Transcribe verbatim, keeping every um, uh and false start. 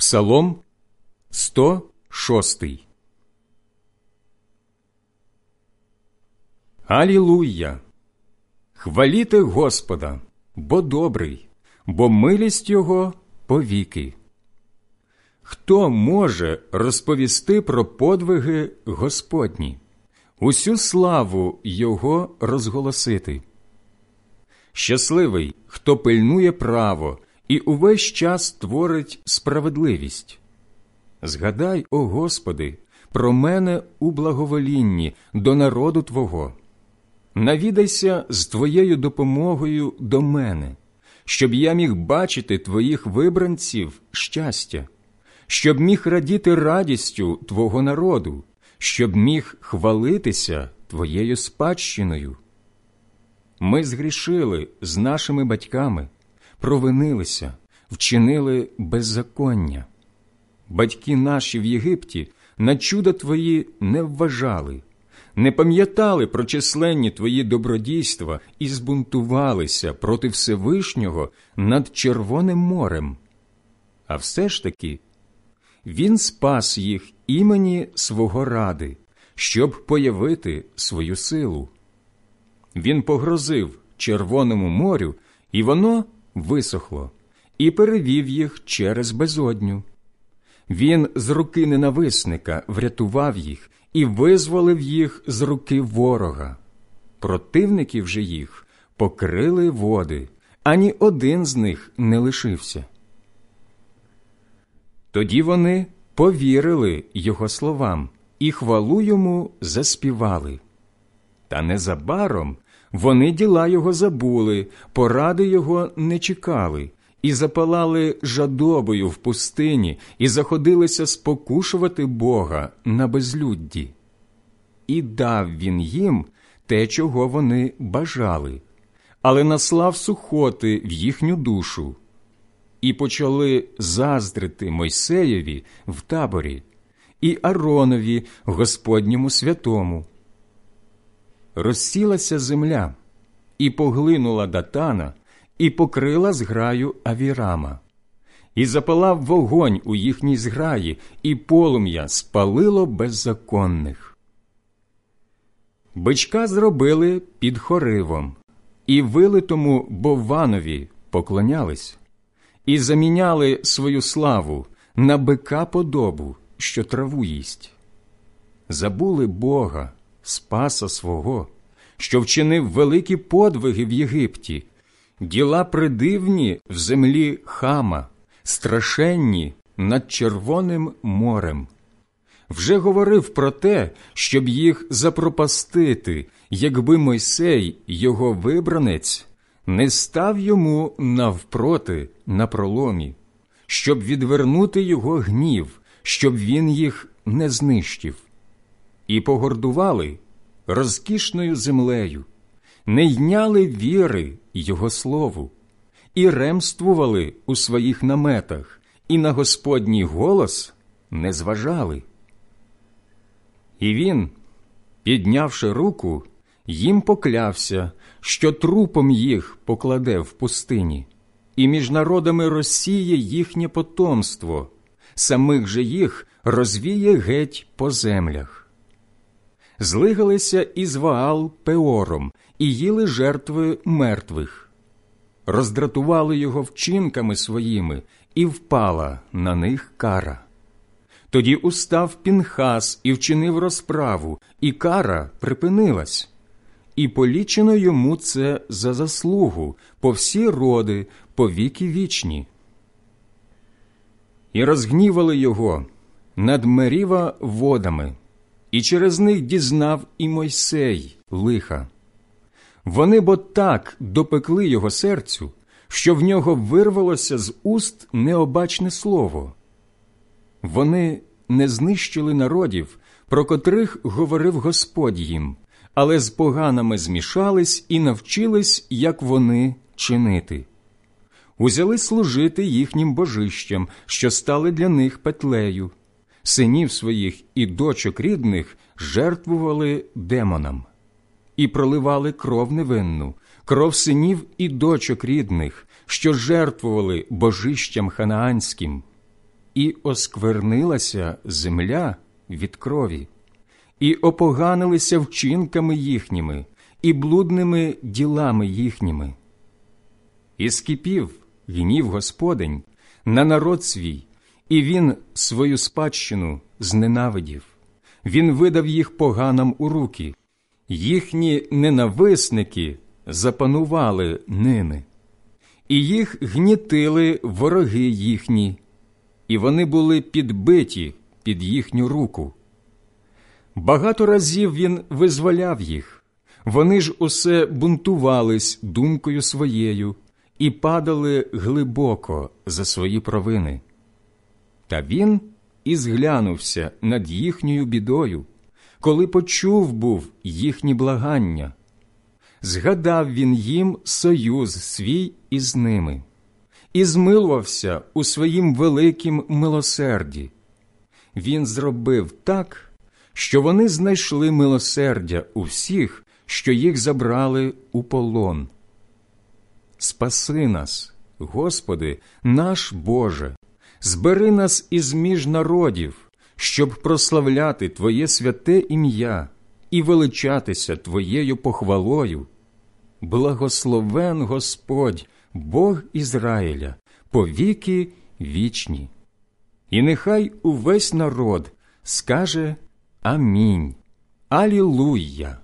Псалом сто шостий. Алілуя! Хваліте Господа, бо добрий, бо милість Його повіки. Хто може розповісти про подвиги Господні, усю славу Його розголосити? Щасливий, хто пильнує право і увесь час творить справедливість. Згадай, о Господи, про мене у благоволінні до народу Твого. Навідайся з Твоєю допомогою до мене, щоб я міг бачити Твоїх вибранців щастя, щоб міг радіти радістю Твого народу, щоб міг хвалитися Твоєю спадщиною. Ми згрішили з нашими батьками, провинилися, вчинили беззаконня. Батьки наші в Єгипті на чуда Твої не вважали, не пам'ятали про численні Твої добродійства і збунтувалися проти Всевишнього над Червоним морем. А все ж таки Він спас їх імені свого ради, щоб появити свою силу. Він погрозив Червоному морю, і воно висохло, і перевів їх через безодню. Він з руки ненависника врятував їх і визволив їх з руки ворога. Противників же їх покрили води, ані один з них не лишився. Тоді вони повірили Його словам і хвалу Йому заспівали. Та незабаром вони діла Його забули, поради Його не чекали, і запалали жадобою в пустині, і заходилися спокушувати Бога на безлюдді. І дав Він їм те, чого вони бажали, але наслав сухоти в їхню душу. І почали заздрити Мойсеєві в таборі, і Ааронові, Господньому святому. Розсілася земля, і поглинула Датана, і покрила зграю Авірама. І запалав вогонь у їхній зграї, і полум'я спалило беззаконних. Бичка зробили під Хоривом, і вилитому Бовванові поклонялись, і заміняли свою славу на бика подобу, що траву їсть. Забули Бога, Спаса свого, що вчинив великі подвиги в Єгипті, діла придивні в землі Хама, страшенні над Червоним морем. Вже говорив про те, щоб їх запропастити, якби Мойсей, його вибранець, не став йому навпроти на проломі, щоб відвернути його гнів, щоб він їх не знищив. І погордували розкішною землею, не йняли віри Його слову, і ремствували у своїх наметах, і на Господній голос не зважали. І він, піднявши руку, їм поклявся, що трупом їх покладе в пустині, і між народами розсіє їхнє потомство, самих же їх розвіє геть по землях. Злигалися із Ваал Пеором і їли жертви мертвих. Роздратували його вчинками своїми, і впала на них кара. Тоді устав Пінхас і вчинив розправу, і кара припинилась. І полічено йому це за заслугу по всі роди, по віки вічні. І розгнівали його над Меріва водами, і через них дізнав і Мойсей лиха. Вони бо так допекли його серцю, що в нього вирвалося з уст необачне слово. Вони не знищили народів, про котрих говорив Господь їм, але з поганими змішались і навчились, як вони чинити. Узяли служити їхнім божищам, що стали для них петлею. Синів своїх і дочок рідних жертвували демонам. І проливали кров невинну, кров синів і дочок рідних, що жертвували божищам ханаанським. і осквернилася земля від крові, і опоганилися вчинками їхніми, і блудними ділами їхніми. І скипів гнів Господень на народ свій, і він свою спадщину зненавидів. Він видав їх поганам у руки, їхні ненависники запанували ними. І їх гнітили вороги їхні, і вони були підбиті під їхню руку. Багато разів він визволяв їх, вони ж усе бунтувались думкою своєю і падали глибоко за свої провини. Та він і зглянувся над їхньою бідою, коли почув був їхні благання. Згадав він їм союз свій із ними і змилувався у своїм великім милосерді. Він зробив так, що вони знайшли милосердя у всіх, що їх забрали у полон. Спаси нас, Господи, наш Боже, збери нас із між народів, щоб прославляти Твоє святе ім'я і величатися Твоєю похвалою. Благословен Господь, Бог Ізраїля, повіки вічні. І нехай увесь народ скаже Амінь, Алілуя.